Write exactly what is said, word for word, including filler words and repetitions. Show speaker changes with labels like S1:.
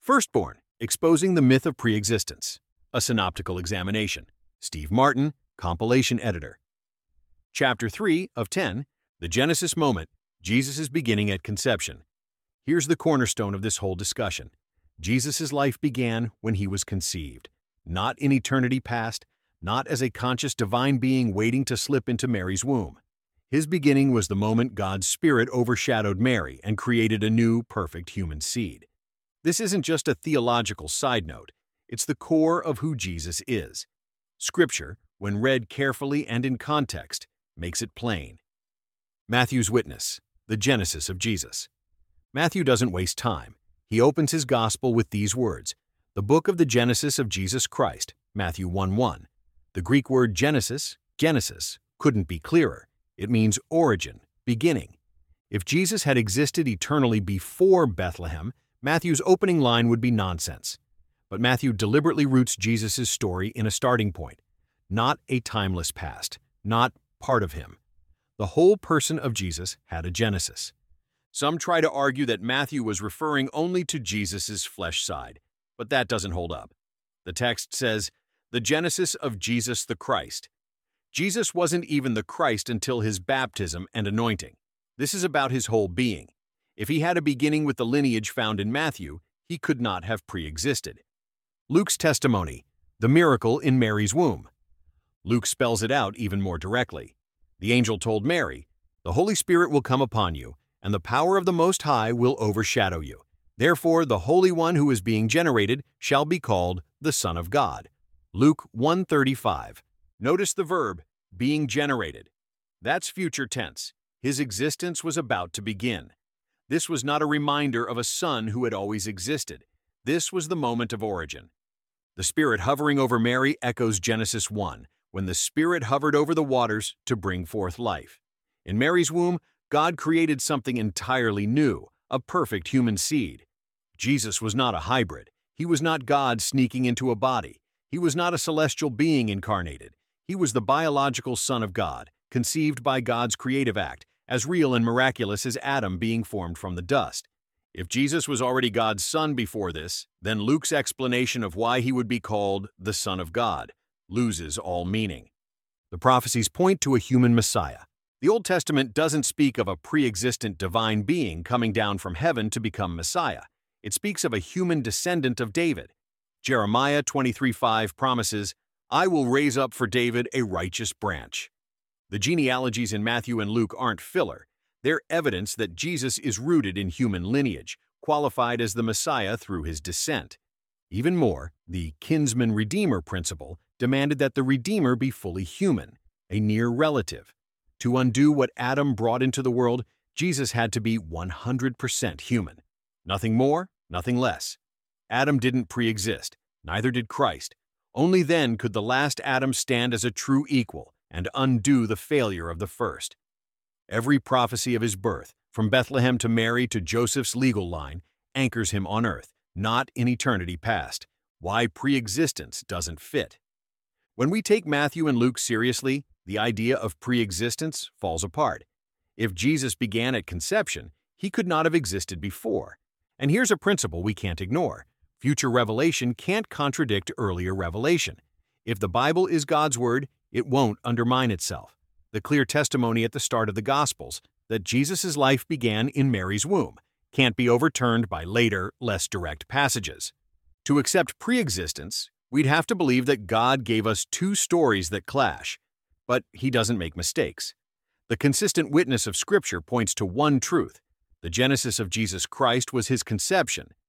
S1: Firstborn, Exposing the Myth of Pre-Existence, a Synoptical Examination. Steve Martin, Compilation Editor. Chapter three of ten, The Genesis Moment, Jesus' Beginning at Conception. Here's the cornerstone of this whole discussion. Jesus' life began when he was conceived, not in eternity past, not as a conscious divine being waiting to slip into Mary's womb. His beginning was the moment God's Spirit overshadowed Mary and created a new, perfect human seed. This isn't just a theological side note, it's the core of who Jesus is. Scripture, when read carefully and in context, makes it plain. Matthew's witness, the genesis of Jesus. Matthew doesn't waste time. He opens his gospel with these words, the book of the Genesis of Jesus Christ, Matthew one one. The Greek word Genesis, Genesis, couldn't be clearer. It means origin, beginning. If Jesus had existed eternally before Bethlehem, Matthew's opening line would be nonsense. But Matthew deliberately roots Jesus' story in a starting point, not a timeless past, not part of him. The whole person of Jesus had a genesis. Some try to argue that Matthew was referring only to Jesus' flesh side, but that doesn't hold up. The text says, the genesis of Jesus the Christ. Jesus wasn't even the Christ until his baptism and anointing. This is about his whole being. If he had a beginning with the lineage found in Matthew, he could not have pre-existed. Luke's testimony, the miracle in Mary's womb. Luke spells it out even more directly. The angel told Mary, the Holy Spirit will come upon you, and the power of the Most High will overshadow you. Therefore, the Holy One who is being generated shall be called the Son of God. Luke one thirty-five. Notice the verb, being generated. That's future tense. His existence was about to begin. This was not a reminder of a son who had always existed. This was the moment of origin. The Spirit hovering over Mary echoes Genesis one, when the Spirit hovered over the waters to bring forth life. In Mary's womb, God created something entirely new, a perfect human seed. Jesus was not a hybrid. He was not God sneaking into a body. He was not a celestial being incarnated. He was the biological Son of God, conceived by God's creative act, as real and miraculous as Adam being formed from the dust. If Jesus was already God's Son before this, then Luke's explanation of why he would be called the Son of God loses all meaning. The prophecies point to a human Messiah. The Old Testament doesn't speak of a pre-existent divine being coming down from heaven to become Messiah. It speaks of a human descendant of David. Jeremiah twenty-three five promises, I will raise up for David a righteous branch. The genealogies in Matthew and Luke aren't filler. They're evidence that Jesus is rooted in human lineage, qualified as the Messiah through his descent. Even more, the kinsman-redeemer principle demanded that the Redeemer be fully human, a near relative. To undo what Adam brought into the world, Jesus had to be one hundred percent human. Nothing more, nothing less. Adam didn't pre-exist, neither did Christ. Only then could the last Adam stand as a true equal and undo the failure of the first. Every prophecy of his birth, from Bethlehem to Mary to Joseph's legal line, anchors him on earth, not in eternity past. Why pre-existence doesn't fit. When we take Matthew and Luke seriously, the idea of pre-existence falls apart. If Jesus began at conception, he could not have existed before. And here's a principle we can't ignore. Future revelation can't contradict earlier revelation. If the Bible is God's word, it won't undermine itself. The clear testimony at the start of the Gospels, that Jesus' life began in Mary's womb, can't be overturned by later, less direct passages. To accept pre-existence, we'd have to believe that God gave us two stories that clash. But he doesn't make mistakes. The consistent witness of Scripture points to one truth. The genesis of Jesus Christ was his conception,